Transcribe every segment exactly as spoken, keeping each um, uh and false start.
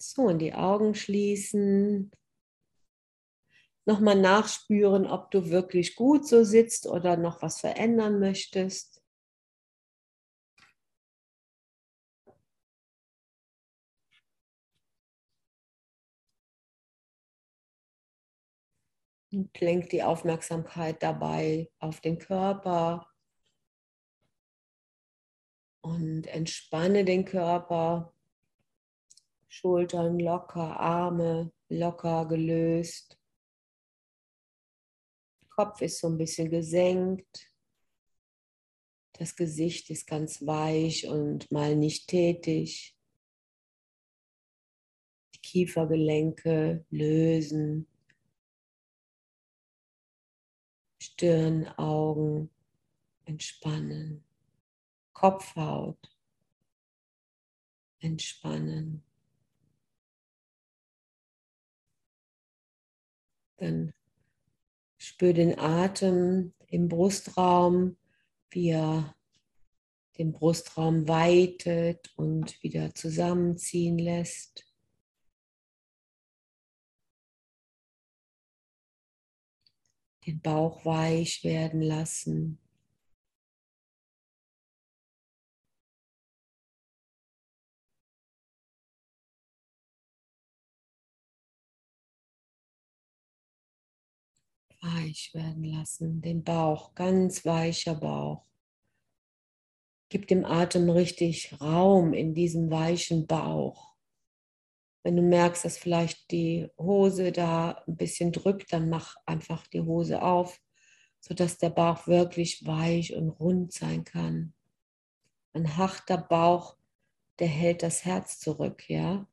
So, und die Augen schließen. Nochmal nachspüren, ob du wirklich gut so sitzt oder noch was verändern möchtest. Und lenk die Aufmerksamkeit dabei auf den Körper und entspanne den Körper. Schultern locker, Arme locker gelöst. Kopf ist so ein bisschen gesenkt. Das Gesicht ist ganz weich und mal nicht tätig. Die Kiefergelenke lösen. Stirn, Augen entspannen. Kopfhaut entspannen. Dann spür den Atem im Brustraum, wie er den Brustraum weitet und wieder zusammenziehen lässt. Den Bauch weich werden lassen. Weich werden lassen, den Bauch, ganz weicher Bauch. Gib dem Atem richtig Raum in diesem weichen Bauch. Wenn du merkst, dass vielleicht die Hose da ein bisschen drückt, dann mach einfach die Hose auf, sodass der Bauch wirklich weich und rund sein kann. Ein harter Bauch, der hält das Herz zurück, ja?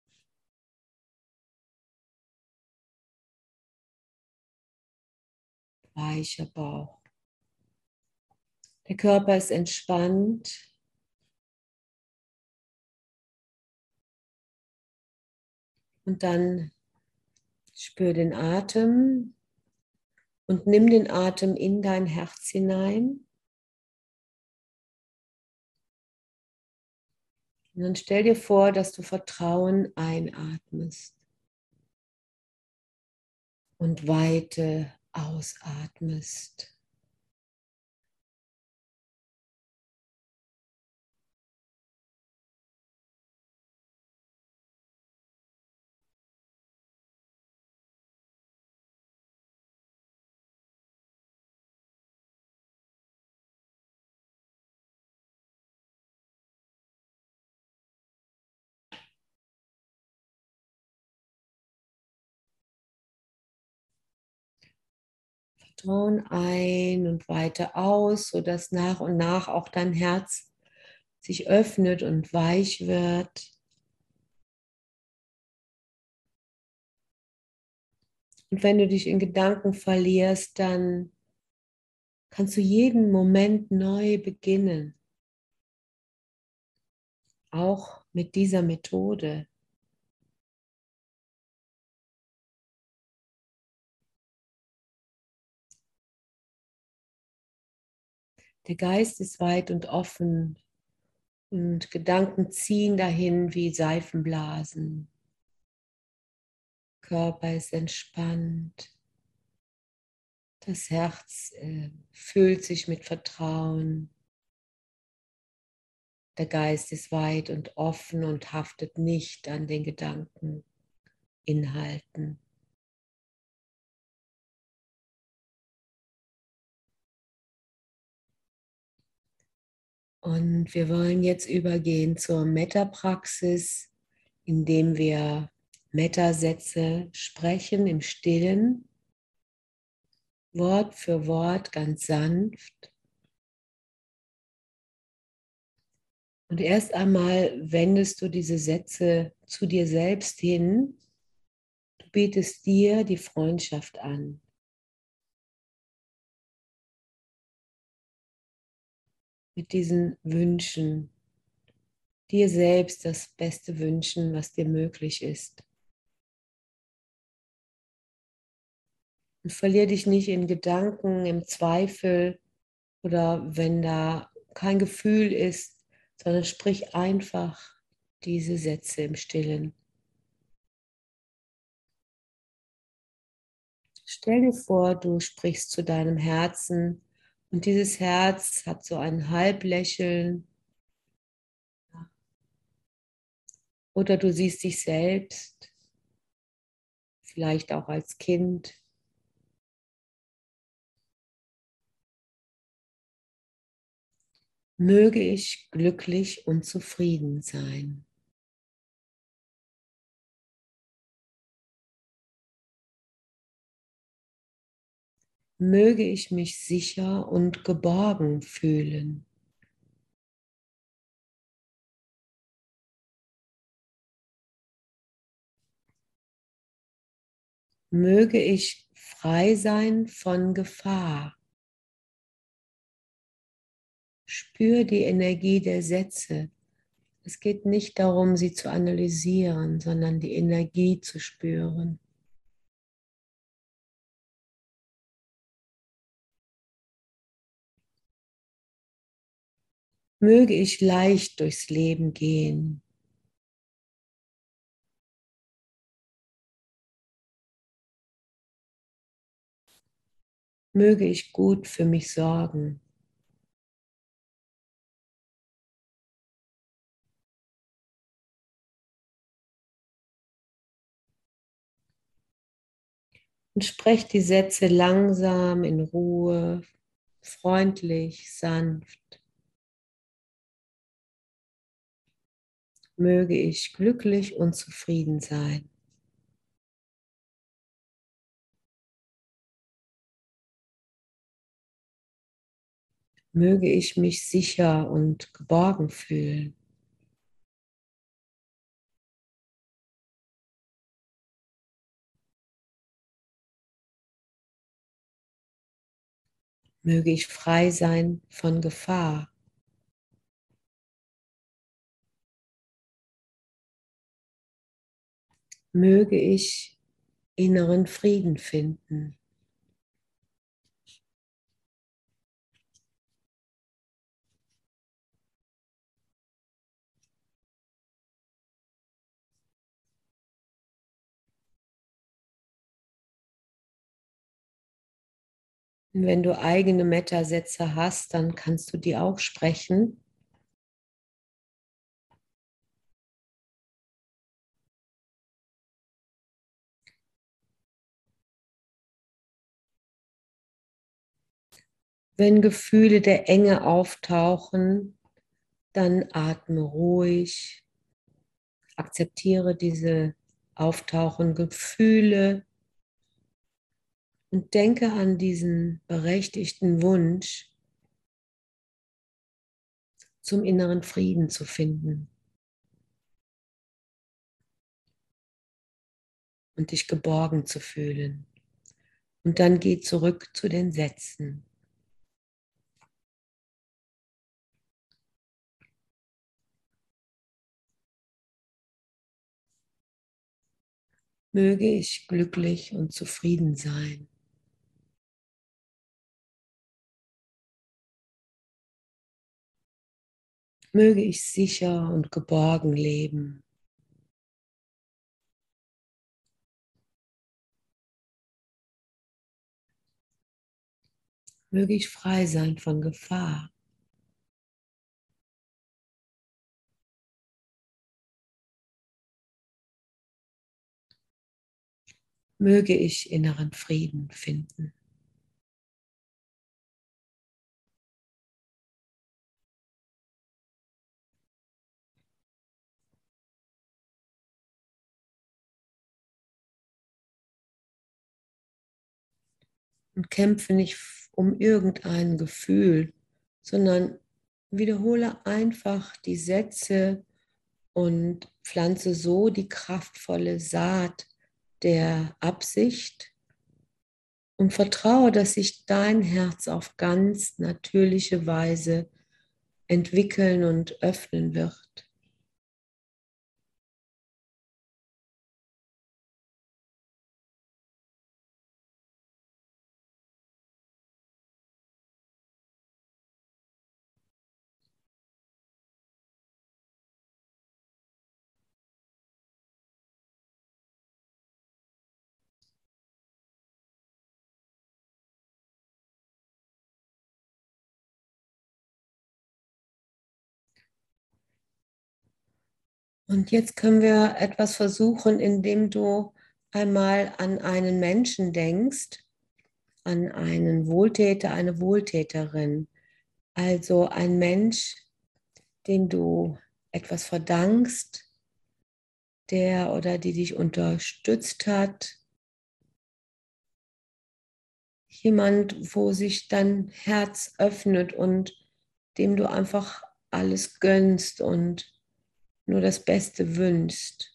Weicher Bauch. Der Körper ist entspannt. Und dann spür den Atem und nimm den Atem in dein Herz hinein. Und dann stell dir vor, dass du Vertrauen einatmest und Weite ausatmest. Vertrauen ein und Weite aus, sodass nach und nach auch dein Herz sich öffnet und weich wird. Und wenn du dich in Gedanken verlierst, dann kannst du jeden Moment neu beginnen. Auch mit dieser Methode. Der Geist ist weit und offen und Gedanken ziehen dahin wie Seifenblasen. Körper ist entspannt. Das Herz äh, füllt sich mit Vertrauen. Der Geist ist weit und offen und haftet nicht an den Gedankeninhalten. Und wir wollen jetzt übergehen zur Metta-Praxis, indem wir Metta-Sätze sprechen im Stillen, Wort für Wort ganz sanft. Und erst einmal wendest du diese Sätze zu dir selbst hin. Du bietest dir die Freundschaft an. Mit diesen Wünschen. Dir selbst das Beste wünschen, was dir möglich ist. Und verlier dich nicht in Gedanken, im Zweifel oder wenn da kein Gefühl ist, sondern sprich einfach diese Sätze im Stillen. Stell dir vor, du sprichst zu deinem Herzen und dieses Herz hat so ein Halblächeln oder du siehst dich selbst, vielleicht auch als Kind. Möge ich glücklich und zufrieden sein. Möge ich mich sicher und geborgen fühlen. Möge ich frei sein von Gefahr. Spür die Energie der Sätze. Es geht nicht darum, sie zu analysieren, sondern die Energie zu spüren. Möge ich leicht durchs Leben gehen. Möge ich gut für mich sorgen. Und sprecht die Sätze langsam, in Ruhe, freundlich, sanft. Möge ich glücklich und zufrieden sein. Möge ich mich sicher und geborgen fühlen. Möge ich frei sein von Gefahr. Möge ich inneren Frieden finden. Und wenn du eigene Metasätze hast, dann kannst du die auch sprechen. Wenn Gefühle der Enge auftauchen, dann atme ruhig, akzeptiere diese auftauchenden Gefühle und denke an diesen berechtigten Wunsch, zum inneren Frieden zu finden und dich geborgen zu fühlen. Und dann geh zurück zu den Sätzen. Möge ich glücklich und zufrieden sein. Möge ich sicher und geborgen leben. Möge ich frei sein von Gefahr. Möge ich inneren Frieden finden. Und kämpfe nicht um irgendein Gefühl, sondern wiederhole einfach die Sätze und pflanze so die kraftvolle Saat der Absicht und vertraue, dass sich dein Herz auf ganz natürliche Weise entwickeln und öffnen wird. Und jetzt können wir etwas versuchen, indem du einmal an einen Menschen denkst, an einen Wohltäter, eine Wohltäterin. Also ein Mensch, dem du etwas verdankst, der oder die dich unterstützt hat. Jemand, wo sich dein Herz öffnet und dem du einfach alles gönnst und nur das Beste wünschst.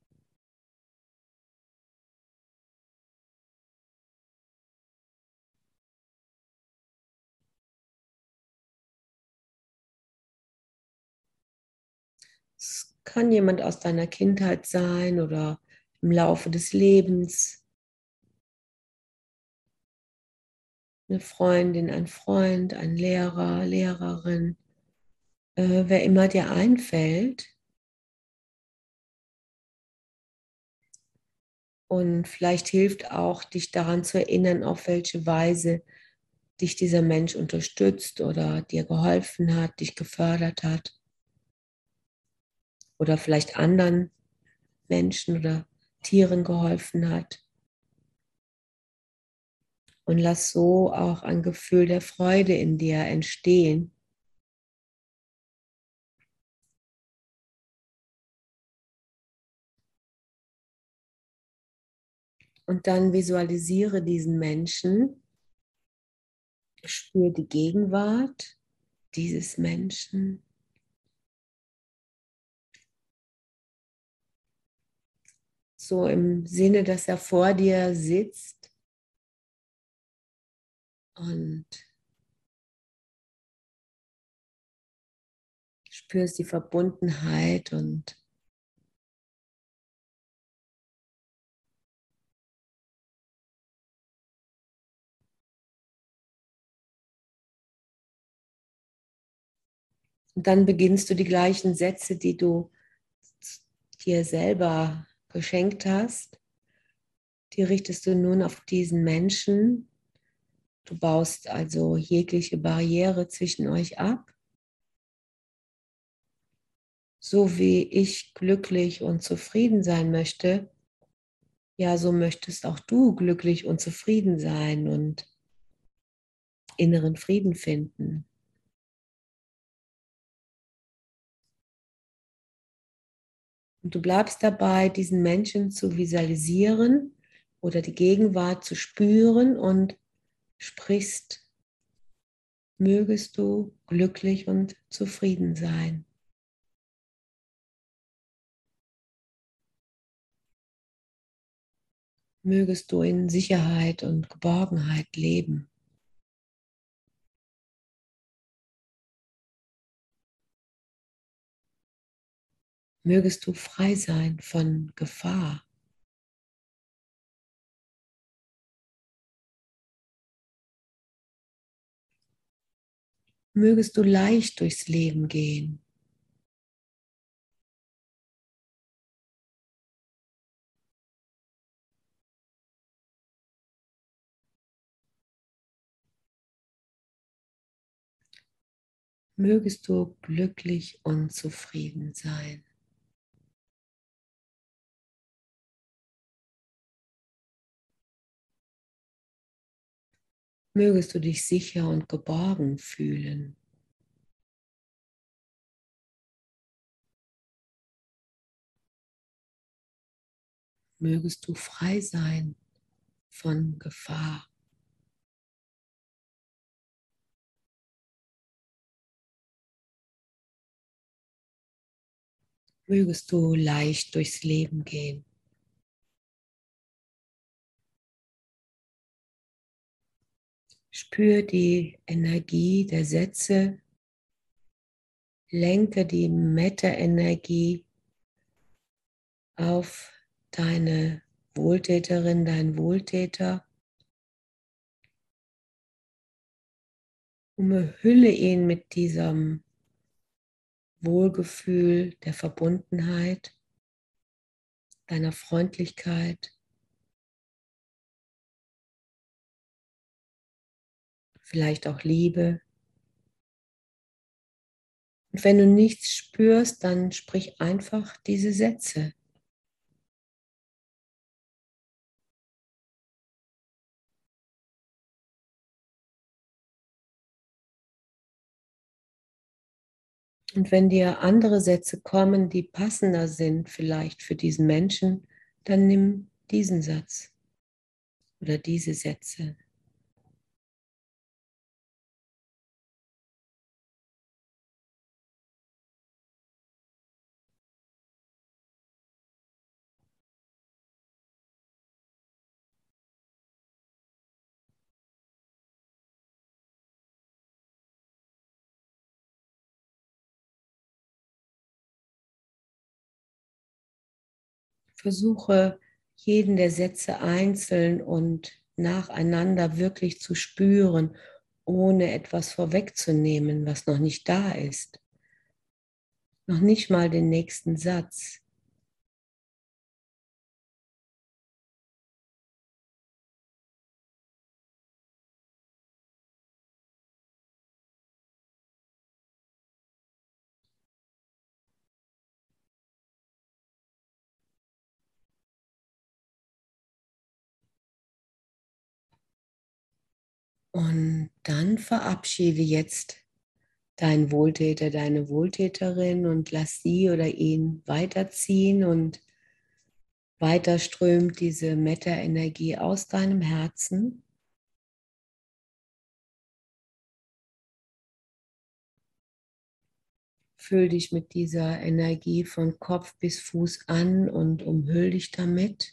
Es kann jemand aus deiner Kindheit sein oder im Laufe des Lebens, eine Freundin, ein Freund, ein Lehrer, Lehrerin, äh, wer immer dir einfällt. Und vielleicht hilft auch, dich daran zu erinnern, auf welche Weise dich dieser Mensch unterstützt oder dir geholfen hat, dich gefördert hat. Oder vielleicht anderen Menschen oder Tieren geholfen hat. Und lass so auch ein Gefühl der Freude in dir entstehen. Und dann visualisiere diesen Menschen, spüre die Gegenwart dieses Menschen. So im Sinne, dass er vor dir sitzt und spürst die Verbundenheit und Und dann beginnst du die gleichen Sätze, die du dir selber geschenkt hast, die richtest du nun auf diesen Menschen. Du baust also jegliche Barriere zwischen euch ab. So wie ich glücklich und zufrieden sein möchte, ja, so möchtest auch du glücklich und zufrieden sein und inneren Frieden finden. Und du bleibst dabei, diesen Menschen zu visualisieren oder die Gegenwart zu spüren und sprichst: Mögest du glücklich und zufrieden sein. Mögest du in Sicherheit und Geborgenheit leben. Mögest du frei sein von Gefahr. Mögest du leicht durchs Leben gehen. Mögest du glücklich und zufrieden sein. Mögest du dich sicher und geborgen fühlen. Mögest du frei sein von Gefahr. Mögest du leicht durchs Leben gehen. Spür die Energie der Sätze. Lenke die Meta-Energie auf deine Wohltäterin, deinen Wohltäter. Umhülle ihn mit diesem Wohlgefühl der Verbundenheit, deiner Freundlichkeit, vielleicht auch Liebe. Und wenn du nichts spürst, dann sprich einfach diese Sätze. Und wenn dir andere Sätze kommen, die passender sind vielleicht für diesen Menschen, dann nimm diesen Satz oder diese Sätze. Versuche jeden der Sätze einzeln und nacheinander wirklich zu spüren, ohne etwas vorwegzunehmen, was noch nicht da ist. Noch nicht mal den nächsten Satz. Und dann verabschiede jetzt deinen Wohltäter, deine Wohltäterin und lass sie oder ihn weiterziehen und weiter strömt diese Metta-Energie aus deinem Herzen. Fühl dich mit dieser Energie von Kopf bis Fuß an und umhüll dich damit.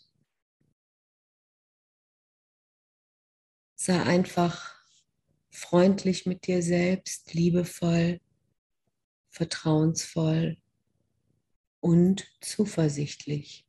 Sei einfach freundlich mit dir selbst, liebevoll, vertrauensvoll und zuversichtlich.